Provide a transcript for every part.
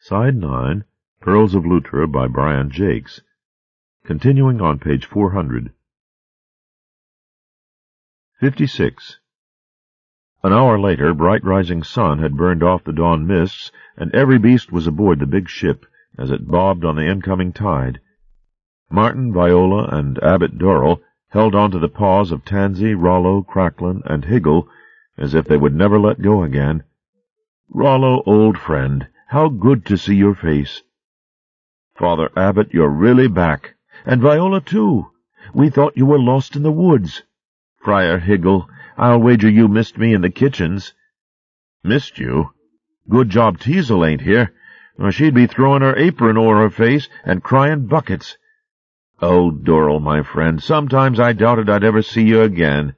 Side 9, Pearls of Luttra by Brian Jakes. Continuing on page 400. 56. An hour later, bright rising sun had burned off the dawn mists, and every beast was aboard the big ship as it bobbed on the incoming tide. Martin, Viola, and Abbot Dorrell held on to the paws of Tansy, Rollo, Cracklin, and Higgle as if they would never let go again. "Rollo, old friend, how good to see your face." "Father Abbot, you're really back. And Viola, too. We thought you were lost in the woods. Friar Higgle, I'll wager you missed me in the kitchens." "Missed you? Good job Teazle ain't here, or she'd be throwing her apron o'er her face and crying buckets. Oh, Dorrell, my friend, sometimes I doubted I'd ever see you again."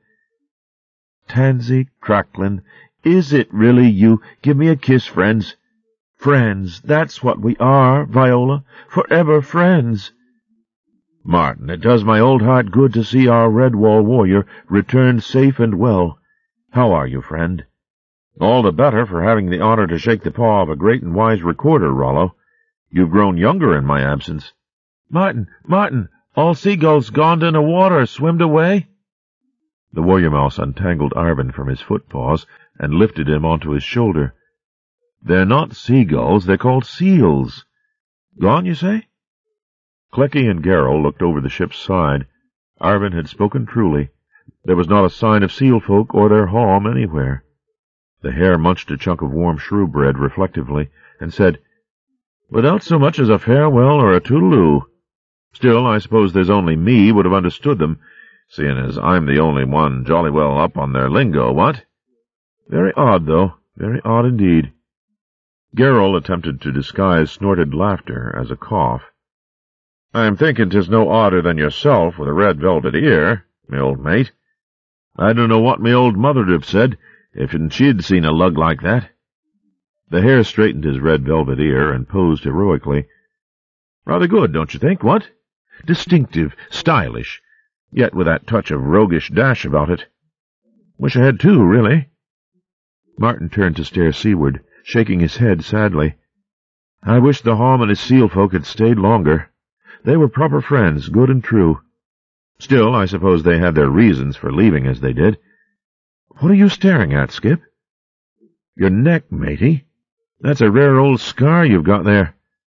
"Tansy, Cracklin, is it really you? Give me a kiss, friends." "Friends, that's what we are, Viola, forever friends." "Martin, it does my old heart good to see our Redwall warrior return safe and well. How are you, friend?" "All the better for having the honor to shake the paw of a great and wise recorder, Rollo. You've grown younger in my absence." Martin, all seagulls gone in the water, swimmed away." The warrior mouse untangled Arvin from his footpaws and lifted him onto his shoulder. "They're not seagulls, they're called seals. Gone, you say?" Clecky and Garrow looked over the ship's side. Arvin had spoken truly. There was not a sign of seal folk or their halm anywhere. The hare munched a chunk of warm shrew bread reflectively and said, "Without so much as a farewell or a toodaloo. Still, I suppose there's only me would have understood them, seeing as I'm the only one jolly well up on their lingo, what? Very odd, though, very odd indeed." Garrow attempted to disguise snorted laughter as a cough. "I'm thinking 'tis no odder than yourself with a red velvet ear, me old mate. I don't know what me old mother'd have said if she'd seen a lug like that." The hare straightened his red velvet ear and posed heroically. "Rather good, don't you think, what? Distinctive, stylish, yet with that touch of roguish dash about it. Wish I had two, really." Martin turned to stare seaward, shaking his head sadly. "I wish the halm and his seal folk had stayed longer. They were proper friends, good and true. Still, I suppose they had their reasons for leaving as they did. What are you staring at, Skip?" "Your neck, matey. That's a rare old scar you've got there."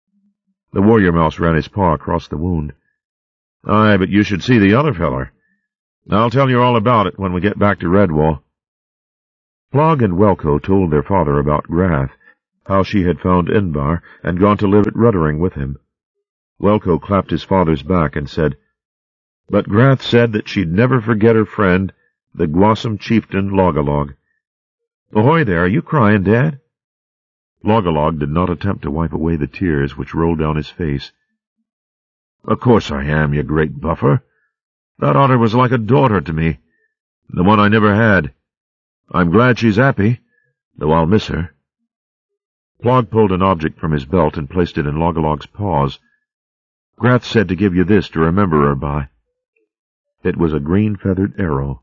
The warrior mouse ran his paw across the wound. "Aye, but you should see the other feller. I'll tell you all about it when we get back to Redwall." Plog and Welko told their father about Grath, how she had found Inbar and gone to live at Ruddering with him. Welko clapped his father's back and said, "But Grath said that she'd never forget her friend, the Gwasam chieftain Logalog. Ahoy there, are you crying, Dad?" Logalog did not attempt to wipe away the tears which rolled down his face. "Of course I am, you great buffer. That otter was like a daughter to me, the one I never had. I'm glad she's happy, though I'll miss her." Plog pulled an object from his belt and placed it in Logalog's paws. "Grath said to give you this to remember her by." It was a green-feathered arrow.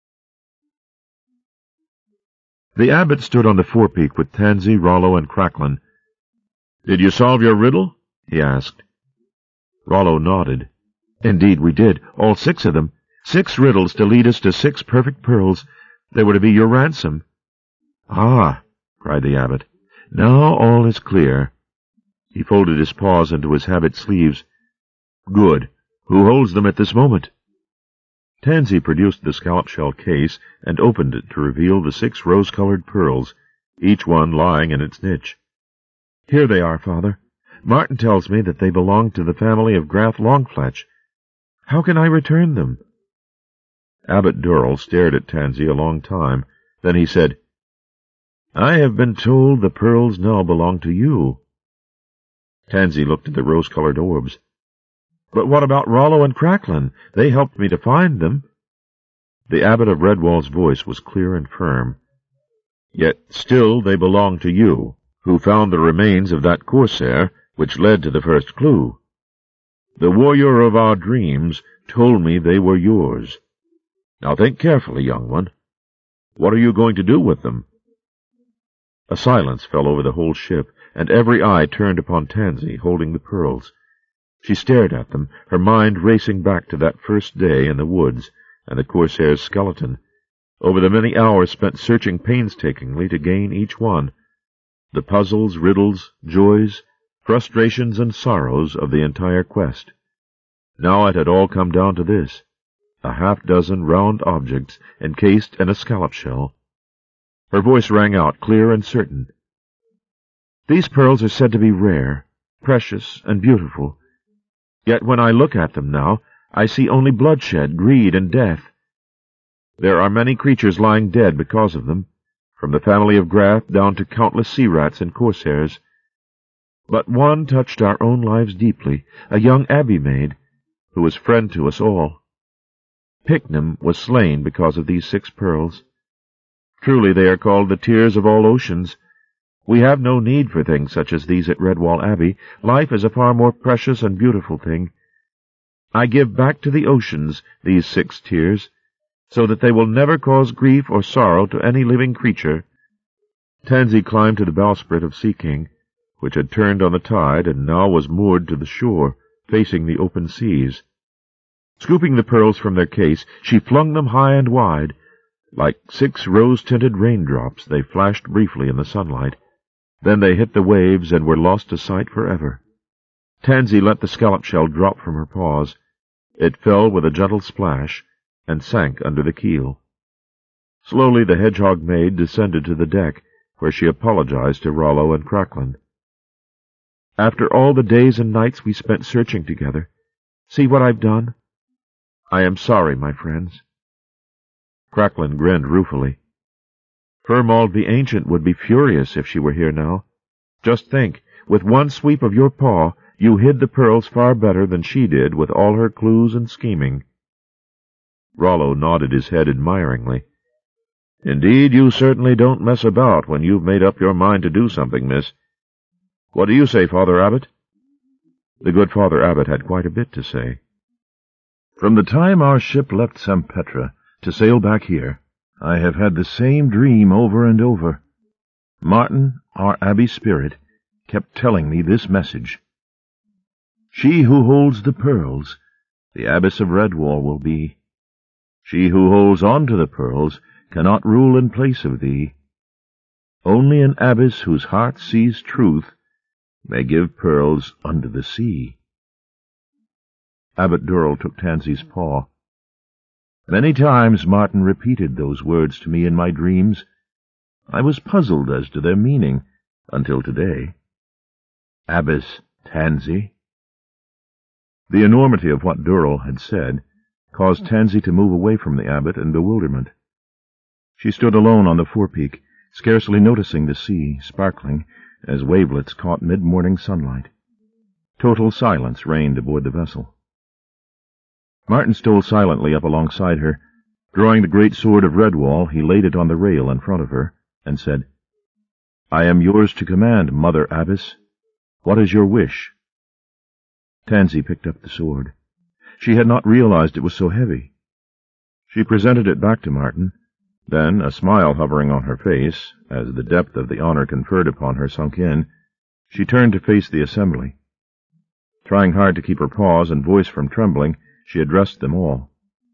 The abbot stood on the forepeak with Tansy, Rollo, and Cracklin. "Did you solve your riddle?" he asked. Rollo nodded. "Indeed we did, all 6 of them. 6 riddles to lead us to 6 perfect pearls. They were to be your ransom." "Ah!" cried the abbot. "Now all is clear." He folded his paws into his habit sleeves. "Good. Who holds them at this moment?" Tansy produced the scallop-shell case and opened it to reveal the 6 rose-colored pearls, each one lying in its niche. "Here they are, Father. Martin tells me that they belong to the family of Grath Longfletch. How can I return them?" Abbot Dorrell stared at Tansy a long time. Then he said, "I have been told the pearls now belong to you." Tansy looked at the rose-colored orbs. "But what about Rollo and Cracklin? They helped me to find them." The abbot of Redwall's voice was clear and firm. "Yet still they belong to you, who found the remains of that corsair which led to the first clue. The warrior of our dreams told me they were yours. Now think carefully, young one. What are you going to do with them?" A silence fell over the whole ship, and every eye turned upon Tansy, holding the pearls. She stared at them, her mind racing back to that first day in the woods and the corsair's skeleton, over the many hours spent searching painstakingly to gain each one, the puzzles, riddles, joys, frustrations, and sorrows of the entire quest. Now it had all come down to this, a half-dozen round objects encased in a scallop shell. Her voice rang out, clear and certain. These pearls are said to be rare, precious, and beautiful. Yet when I look at them now, I see only bloodshed, greed, and death. There are many creatures lying dead because of them, from the family of Grath down to countless sea rats and corsairs. But one touched our own lives deeply, a young abbey maid, who was friend to us all. Picnam was slain because of these 6 pearls. Truly they are called the tears of all oceans. We have no need for things such as these at Redwall Abbey. Life is a far more precious and beautiful thing. I give back to the oceans these 6 tears, so that they will never cause grief or sorrow to any living creature. Tansy climbed to the bowsprit of Sea King, which had turned on the tide and now was moored to the shore, facing the open seas. Scooping the pearls from their case, she flung them high and wide. Like 6 rose-tinted raindrops, they flashed briefly in the sunlight. Then they hit the waves and were lost to sight forever. Tansy let the scallop shell drop from her paws. It fell with a gentle splash and sank under the keel. Slowly the hedgehog maid descended to the deck, where she apologized to Rollo and Cracklin. After all the days and nights we spent searching together, see what I've done? I am sorry, my friends. Cracklin grinned ruefully. Fermald the Ancient would be furious if she were here now. Just think, with one sweep of your paw, you hid the pearls far better than she did with all her clues and scheming. Rollo nodded his head admiringly. Indeed, you certainly don't mess about when you've made up your mind to do something, miss. What do you say, Father Abbot? The good Father Abbot had quite a bit to say. From the time our ship left Sampetra to sail back here, I have had the same dream over and over. Martin, our abbey spirit, kept telling me this message. She who holds the pearls, the abbess of Redwall will be. She who holds on to the pearls cannot rule in place of thee. Only an abbess whose heart sees truth may give pearls unto the sea. Abbot Durrell took Tansy's paw. Many times Martin repeated those words to me in my dreams. I was puzzled as to their meaning, until today. Abbess Tansy. The enormity of what Durrell had said caused Tansy to move away from the abbot in bewilderment. She stood alone on the forepeak, scarcely noticing the sea, sparkling as wavelets caught mid-morning sunlight. Total silence reigned aboard the vessel. Martin stole silently up alongside her. Drawing the great sword of Redwall, he laid it on the rail in front of her, and said, I am yours to command, Mother Abbess. What is your wish? Tansy picked up the sword. She had not realized it was so heavy. She presented it back to Martin. Then, a smile hovering on her face, as the depth of the honor conferred upon her sunk in, she turned to face the assembly. Trying hard to keep her pause and voice from trembling, she addressed them all.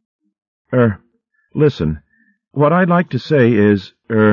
Listen, what I'd like to say is,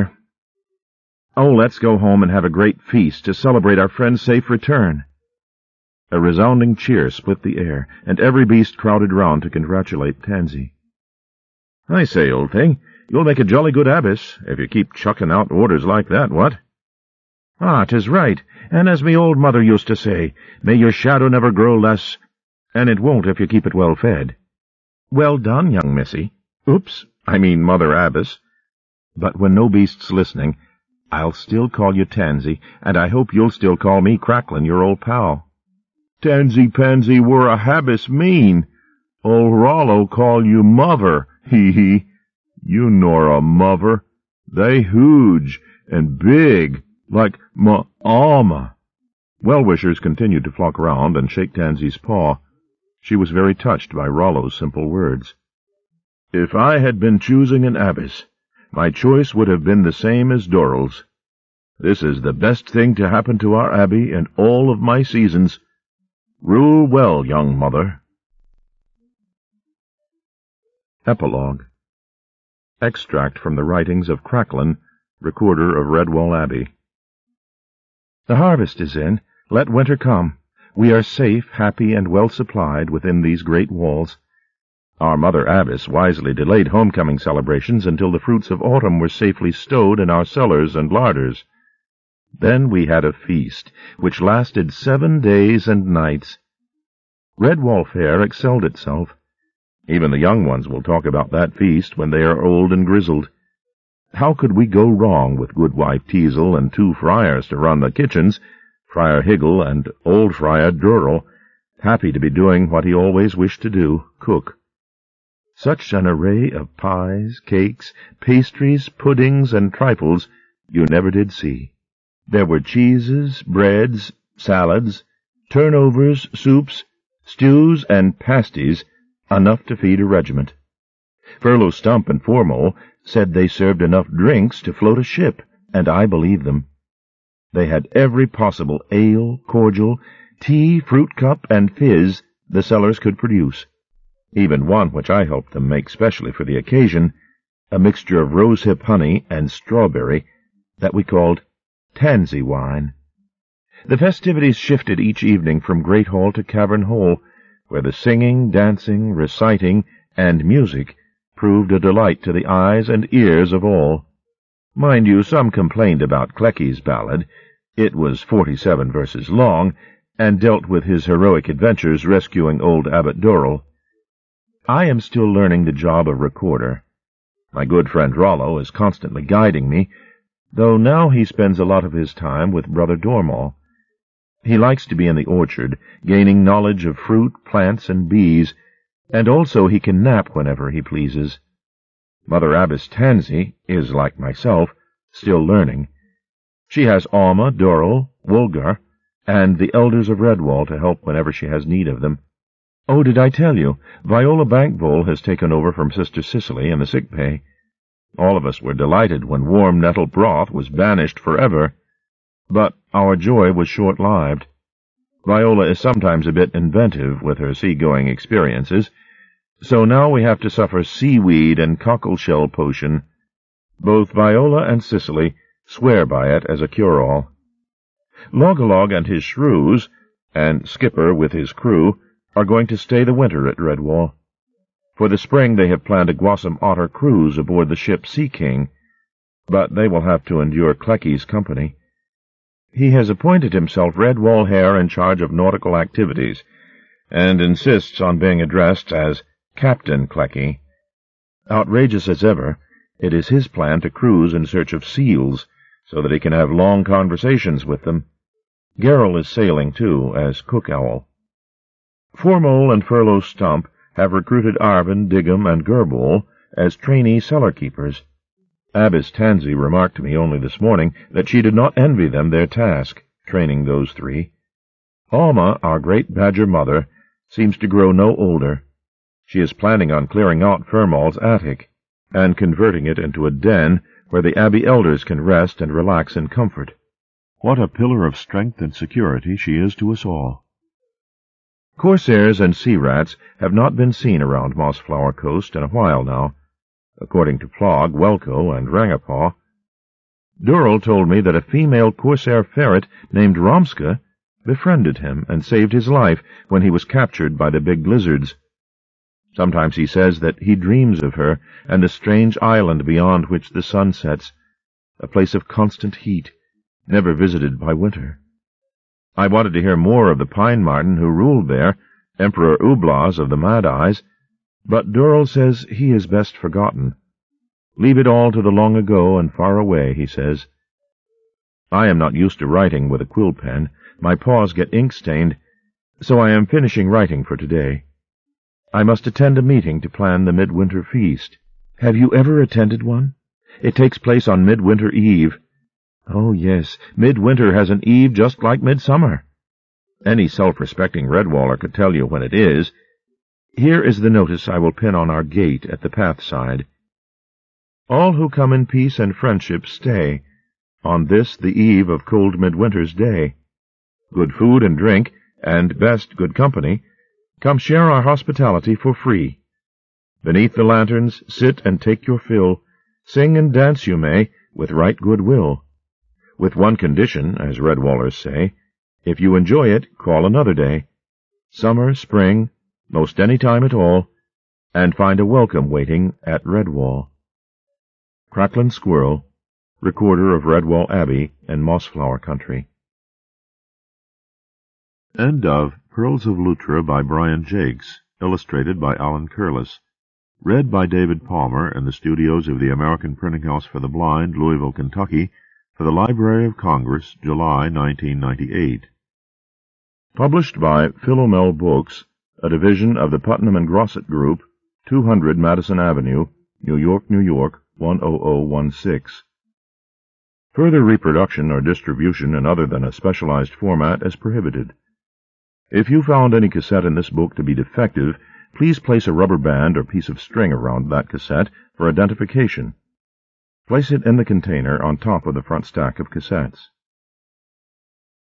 let's go home and have a great feast to celebrate our friend's safe return. A resounding cheer split the air, and every beast crowded round to congratulate Tansy. I say, old thing, you'll make a jolly good abbess, if you keep chucking out orders like that, what? 'Tis right, and as me old mother used to say, may your shadow never grow less, and it won't if you keep it well fed. Well done, young missy. Oops, I mean Mother Abbess. But when no beast's listening, I'll still call you Tansy, and I hope you'll still call me Cracklin, your old pal. Tansy-pansy were a habbis mean. Old Rollo call you mother, hee-hee. You nor a mother. They huge and big, like ma-alma. Well-wishers continued to flock round and shake Tansy's paw. She was very touched by Rollo's simple words. If I had been choosing an abbess, my choice would have been the same as Dorrell's. This is the best thing to happen to our abbey in all of my seasons. Rule well, young mother. Epilogue. Extract from the writings of Cracklin, recorder of Redwall Abbey. The harvest is in. Let winter come. We are safe, happy, and well supplied within these great walls. Our mother abbess wisely delayed homecoming celebrations until the fruits of autumn were safely stowed in our cellars and larders. Then we had a feast, which lasted 7 days and nights. Redwall fare excelled itself. Even the young ones will talk about that feast when they are old and grizzled. How could we go wrong with Goodwife Teazle and 2 friars to run the kitchens, Friar Higgle and old Friar Durrell, happy to be doing what he always wished to do, cook. Such an array of pies, cakes, pastries, puddings, and trifles you never did see. There were cheeses, breads, salads, turnovers, soups, stews, and pasties, enough to feed a regiment. Furlough Stump and Foremole said they served enough drinks to float a ship, and I believe them. They had every possible ale, cordial, tea, fruit cup, and fizz the cellars could produce. Even one which I helped them make specially for the occasion, a mixture of rosehip honey and strawberry that we called tansy wine. The festivities shifted each evening from Great Hall to Cavern Hole, where the singing, dancing, reciting, and music proved a delight to the eyes and ears of all. Mind you, some complained about Clecky's ballad. It was 47 verses long, and dealt with his heroic adventures rescuing old Abbot Durrell. I am still learning the job of recorder. My good friend Rollo is constantly guiding me, though now he spends a lot of his time with Brother Dormal. He likes to be in the orchard, gaining knowledge of fruit, plants, and bees, and also he can nap whenever he pleases. Mother Abbess Tansy is, like myself, still learning. She has Alma, Durrell, Wulgar, and the elders of Redwall to help whenever she has need of them. Oh, did I tell you, Viola Bankbowl has taken over from Sister Cicely in the sick pay. All of us were delighted when warm nettle broth was banished forever, but our joy was short-lived. Viola is sometimes a bit inventive with her sea-going experiences, so now we have to suffer seaweed and cockleshell potion. Both Viola and Cicely swear by it as a cure-all. Logolog and his shrews, and Skipper with his crew, are going to stay the winter at Redwall. For the spring they have planned a Gwasam Otter cruise aboard the ship Sea King, but they will have to endure Clecky's company. He has appointed himself Redwall Hare in charge of nautical activities, and insists on being addressed as Captain Clecky. Outrageous as ever, it is his plan to cruise in search of seals, so that he can have long conversations with them. Gerrill is sailing, too, as cook owl. Foremole and Furlough Stump have recruited Arvin, Diggum, and Gerbold as trainee cellar-keepers. Abbess Tansy remarked to me only this morning that she did not envy them their task, training those 3. Alma, our great badger mother, seems to grow no older. She is planning on clearing out Fermal's attic, and converting it into a den where the abbey elders can rest and relax in comfort. What a pillar of strength and security she is to us all. Corsairs and sea rats have not been seen around Mossflower Coast in a while now, according to Plog, Welko, and Rangapaw. Durrell told me that a female corsair ferret named Romska befriended him and saved his life when he was captured by the big lizards. Sometimes he says that he dreams of her and the strange island beyond which the sun sets, a place of constant heat, never visited by winter. I wanted to hear more of the pine marten who ruled there, Emperor Ublas of the Mad Eyes, but Durrell says he is best forgotten. Leave it all to the long ago and far away, he says. I am not used to writing with a quill pen. My paws get ink-stained, so I am finishing writing for today. I must attend a meeting to plan the midwinter feast. Have you ever attended one? It takes place on Midwinter Eve. Oh, yes, midwinter has an eve just like midsummer. Any self-respecting Redwaller could tell you when it is. Here is the notice I will pin on our gate at the path side. All who come in peace and friendship stay. on this the eve of cold midwinter's day. Good food and drink, and best good company, come share our hospitality for free. Beneath the lanterns sit and take your fill, sing and dance you may, with right good will. With one condition, as Redwallers say, if you enjoy it, call another day. Summer, spring, most any time at all, and find a welcome waiting at Redwall. Cracklin Squirrel, recorder of Redwall Abbey and Mossflower Country. End of Pearls of Luttra by Brian Jakes, illustrated by Alan Curlis. Read by David Palmer in the studios of the American Printing House for the Blind, Louisville, Kentucky, for the Library of Congress, July 1998. Published by Philomel Books, a division of the Putnam and Grosset Group, 200 Madison Avenue, New York, New York, 10016. Further reproduction or distribution in other than a specialized format is prohibited. If you found any cassette in this book to be defective, please place a rubber band or piece of string around that cassette for identification. Place it in the container on top of the front stack of cassettes.